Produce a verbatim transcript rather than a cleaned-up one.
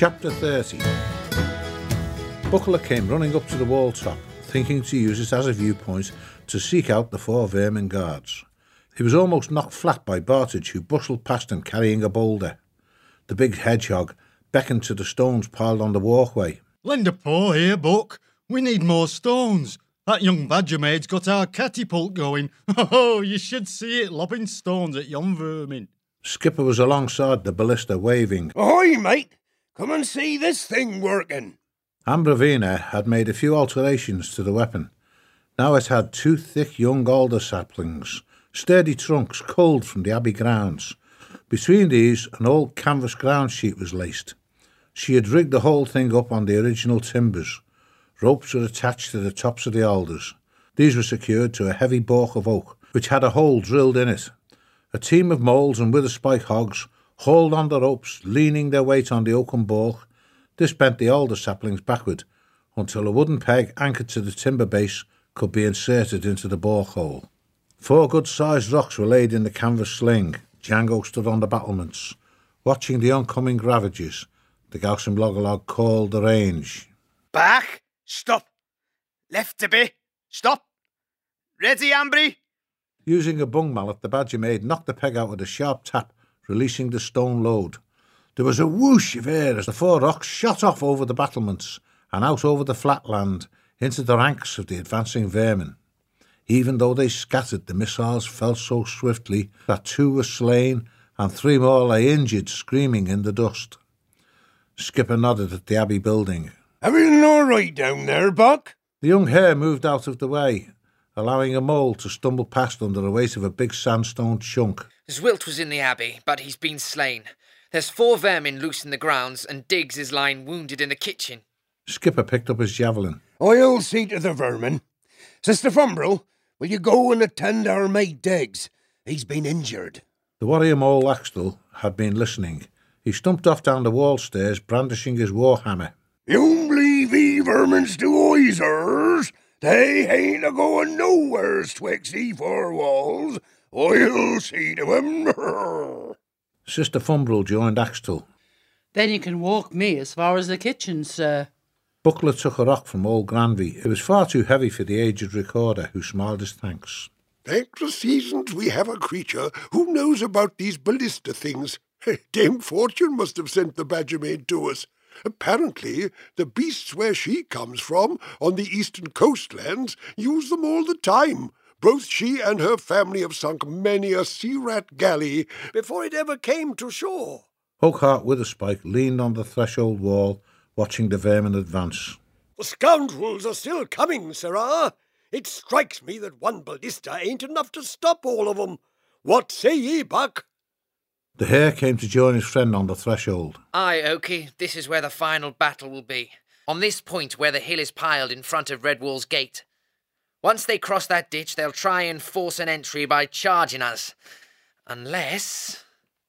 Chapter thirty. Buckler came running up to the wall top, thinking to use it as a viewpoint to seek out the four vermin guards. He was almost knocked flat by Bartage, who bustled past him carrying a boulder. The big hedgehog beckoned to the stones piled on the walkway. "Lend a paw here, Buck. We need more stones. That young badger maid's got our catapult going. Oh, you should see it lobbing stones at yon vermin." Skipper was alongside the ballista, waving. "Ahoy, mate! Come and see this thing working." Ambrovina had made a few alterations to the weapon. Now it had two thick young alder saplings, sturdy trunks culled from the abbey grounds. Between these, an old canvas ground sheet was laced. She had rigged the whole thing up on the original timbers. Ropes were attached to the tops of the alders. These were secured to a heavy balk of oak, which had a hole drilled in it. A team of moles and wither-spike hogs hauled on the ropes, leaning their weight on the oaken balk. This bent the alder saplings backward until a wooden peg anchored to the timber base could be inserted into the balk hole. Four good-sized rocks were laid in the canvas sling. Django stood on the battlements, watching the oncoming ravages. The Gaussian Logolog called the range. "Back! Stop! Left a bit! Stop! Ready, Ambry?" Using a bung mallet, the badger maid knocked the peg out with a sharp tap, releasing the stone load. There was a whoosh of air as the four rocks shot off over the battlements and out over the flat land into the ranks of the advancing vermin. Even though they scattered, the missiles fell so swiftly that two were slain and three more lay injured, screaming in the dust. Skipper nodded at the abbey building. "Everything all right down there, Buck?" The young hare moved out of the way, allowing a mole to stumble past under the weight of a big sandstone chunk. Zwilt was in the abbey, but he's been slain. There's four vermin loose in the grounds, and Diggs is lying wounded in the kitchen. Skipper picked up his javelin. "I'll see to the vermin. Sister Fumbrel, will you go and attend our mate Diggs? He's been injured." The warrior mole Axtell had been listening. He stumped off down the wall stairs, brandishing his warhammer. "You believe he vermin's to oisers? They ain't a-going nowheres twixt he four walls. I'll see to him." Sister Fumbrel joined Axtell. "Then you can walk me as far as the kitchen, sir." Buckler took a rock from old Granby. It was far too heavy for the aged recorder, who smiled his thanks. "Thank the seasons we have a creature who knows about these ballista things. Dame Fortune must have sent the badger maid to us. Apparently, the beasts where she comes from, on the eastern coastlands, use them all the time. Both she and her family have sunk many a sea rat galley before it ever came to shore." Oakheart Witherspike leaned on the threshold wall, watching the vermin advance. "The scoundrels are still coming, sirrah. It strikes me that one ballista ain't enough to stop all of them. What say ye, Buck?" The hare came to join his friend on the threshold. Aye, Oki, this is where the final battle will be. On this point where the hill is piled in front of Redwall's gate. Once they cross that ditch, they'll try and force an entry by charging us. Unless...